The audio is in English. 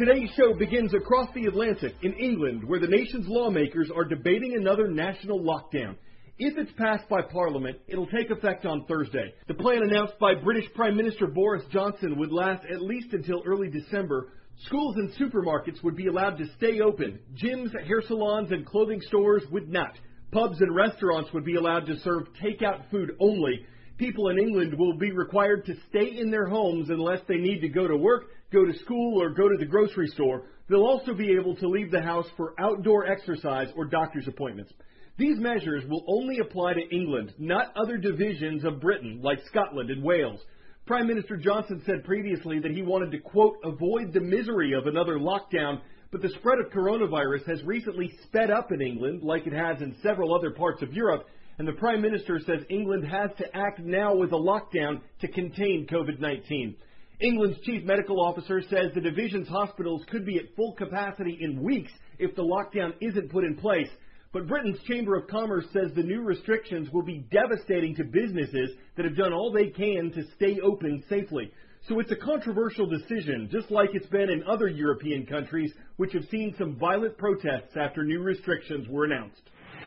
Today's show begins across the Atlantic in England, where the nation's lawmakers are debating another national lockdown. If it's passed by Parliament, it'll take effect on Thursday. The plan announced by British Prime Minister Boris Johnson would last at least until early December. Schools and supermarkets would be allowed to stay open. Gyms, hair salons, and clothing stores would not. Pubs and restaurants would be allowed to serve takeout food only. People in England will be required to stay in their homes unless they need to go to work, go to school, or go to the grocery store. They'll also be able to leave the house for outdoor exercise or doctor's appointments. These measures will only apply to England, not other divisions of Britain like Scotland and Wales. Prime Minister Johnson said previously that he wanted to, quote, avoid the misery of another lockdown, but the spread of coronavirus has recently sped up in England like it has in several other parts of Europe, and the Prime Minister says England has to act now with a lockdown to contain COVID-19. England's chief medical officer says the division's hospitals could be at full capacity in weeks if the lockdown isn't put in place. But Britain's Chamber of Commerce says the new restrictions will be devastating to businesses that have done all they can to stay open safely. So it's a controversial decision, just like it's been in other European countries, which have seen some violent protests after new restrictions were announced.